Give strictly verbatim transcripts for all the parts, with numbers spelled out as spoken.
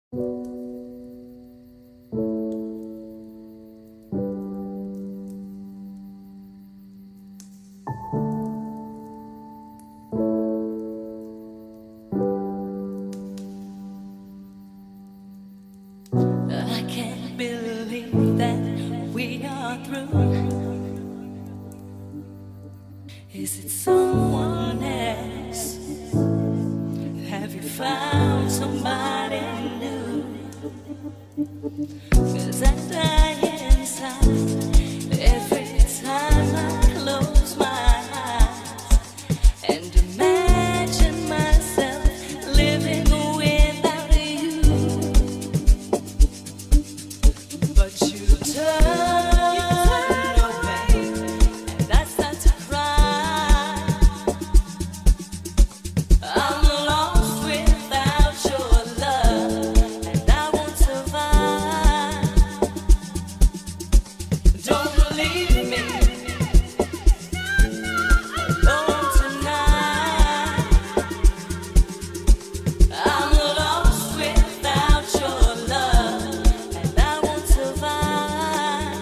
I can't believe that we are through. Is it someone else? Have you found somebody new? 'Cause I die inside every time I close my eyes and imagine myself living without you. But you turn away and I start to cry. I'm lost without your love and I won't survive. Don't leave me alone tonight. I'm lost without your love and I won't survive.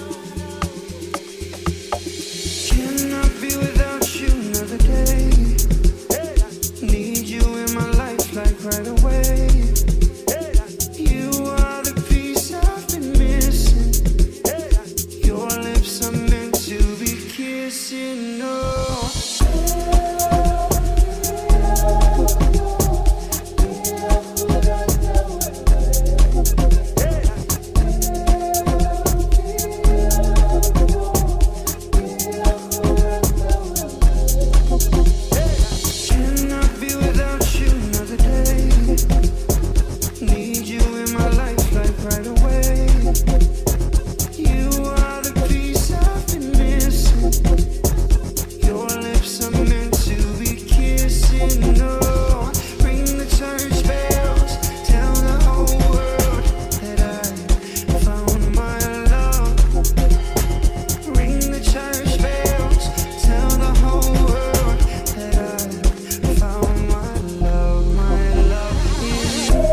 Cannot be without you another day. Need you in my life like right away. You are the piece I've been missing. Your lips are meant to be kissing. Oh. Cannot be without you another day. Need you in my life like right away. You are the piece I've been missing. Your lips are meant to be kissing. Oh, ring the church bells, tell the whole world that I found my love. Ring the church bells, tell the whole world that I found my love. My love is you.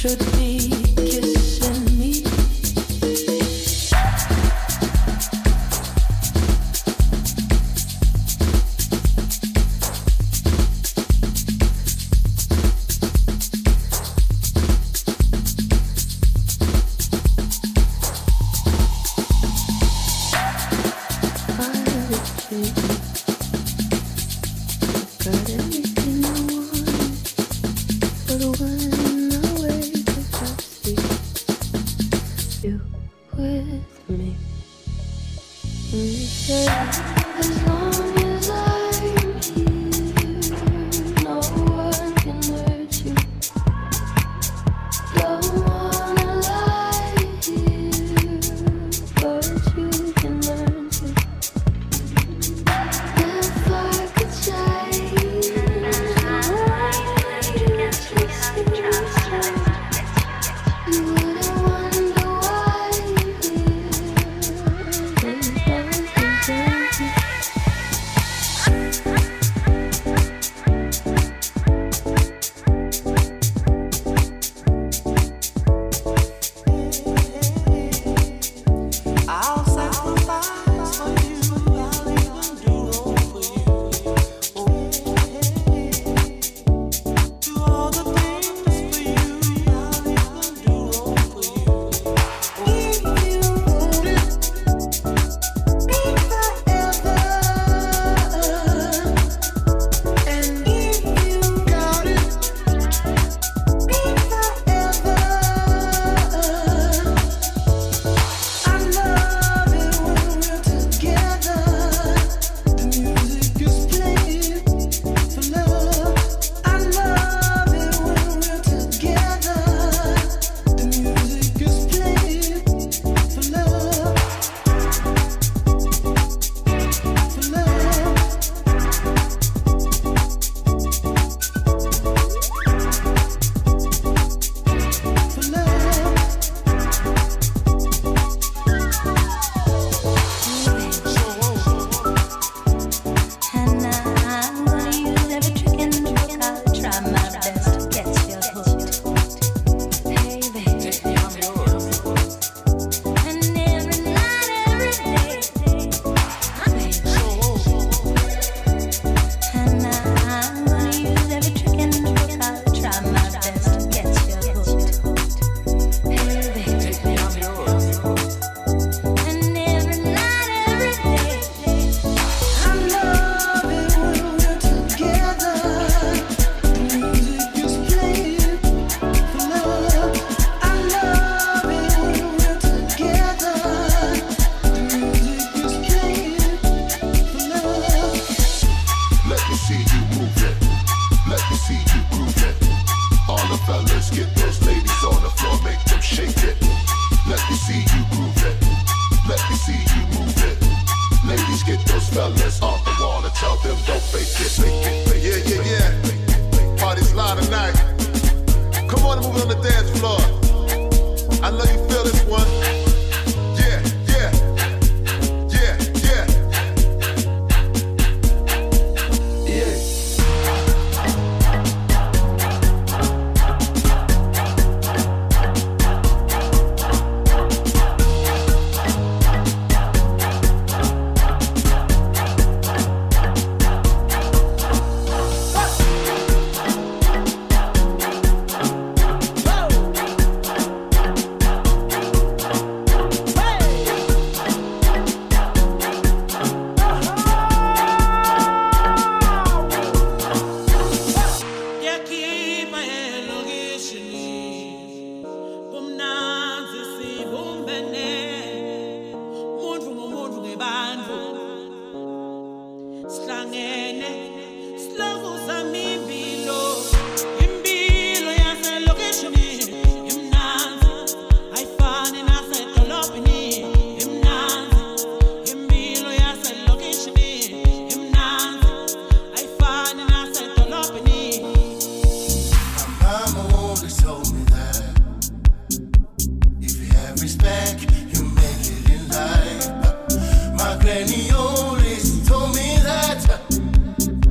should be kissing me.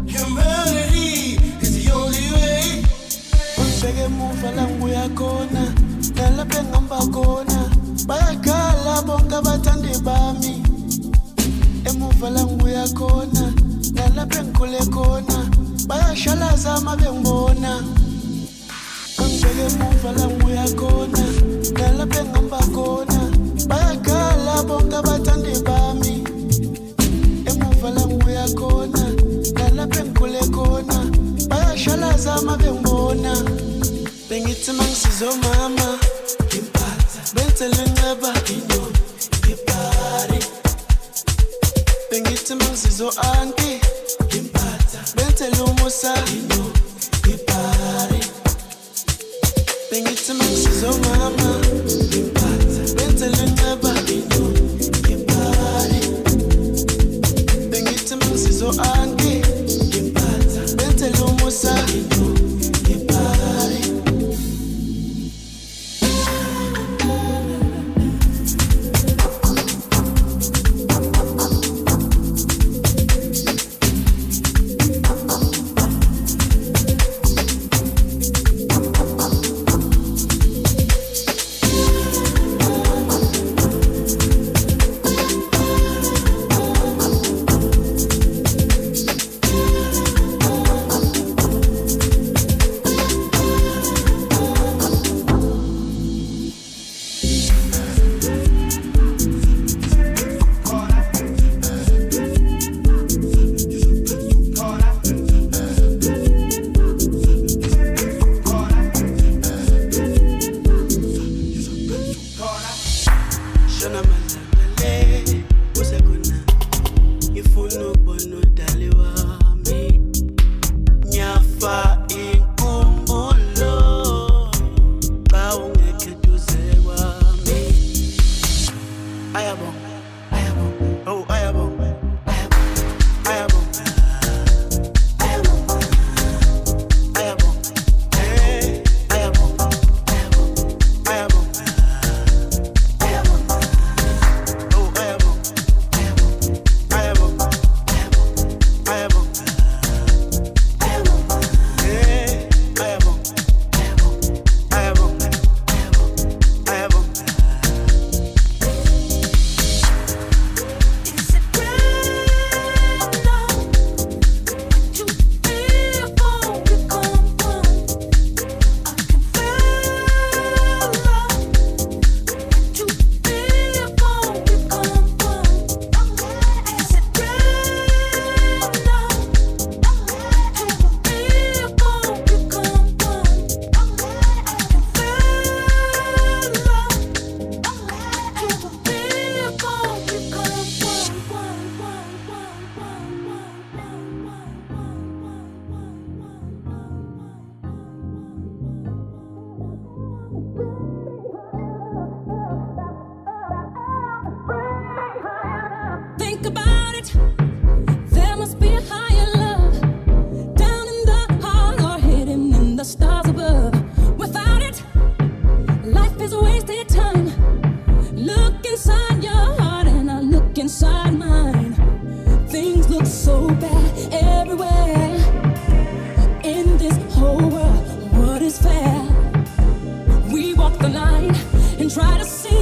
Move langu ya kona bakona bayakhala bonke abathandi bami emuva la ngibuya khona nalapha engikhule khona bayashalaza uma bengibona angibheke emuva la ngibuya khona nalapha engihamba khona bayakhala bonke abathandi bami emuva la ngibuya khona nalapha engikhule khona bayashalaza uma bengibona bengithi mangisizo mama impatha benzele nceba inyoni ipari bengithi mangisizo auntie impatha benzele umusa inyoni ipari bengithi mangisizo mama impatha benzele nceba inyoni ipari bengithi mangisizo auntie impatha benzele umusa inyoni ipari. Try to see